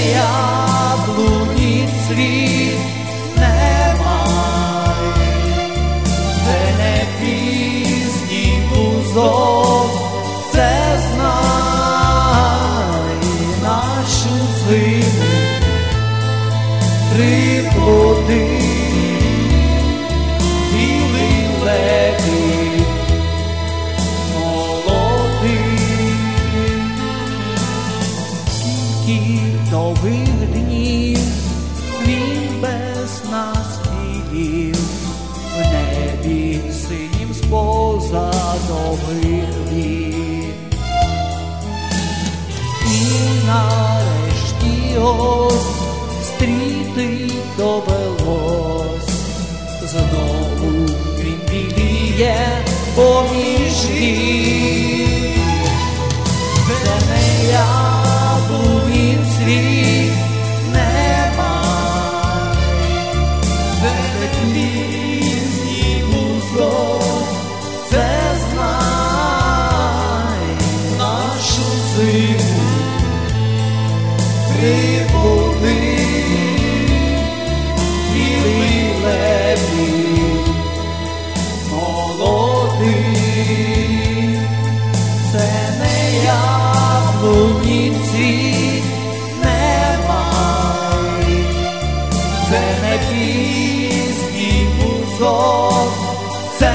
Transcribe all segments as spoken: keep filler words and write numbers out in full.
яблуні цвіт, не май, це не пізній бузок, це знай нашу зиму, три плоди, білий лебідь, довгих днів він без нас вів, в небі синім споза довгих літ. І нарешті ось стріти довелось, знову він біліє поміж гір. Це не яблуні цвіт, не май, це не пізній бузок, це знай нашу зиму, три плоди, білий лебідь, молодий. Це не яблуні цвіт, не май, це не пізній бузок, це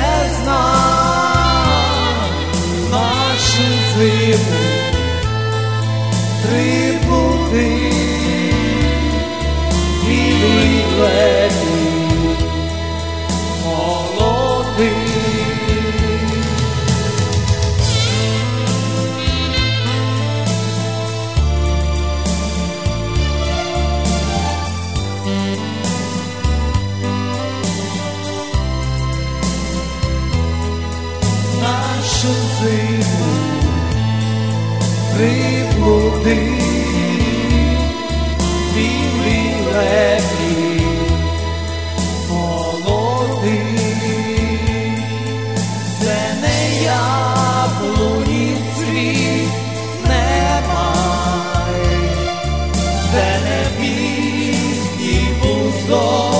знай нашу зиму, три плоди, білий лебідь, молодий. Нашу зиму, три плоди, білий лебідь, молодий. Це не яблуні цвіт, не май, це не пізній бузок,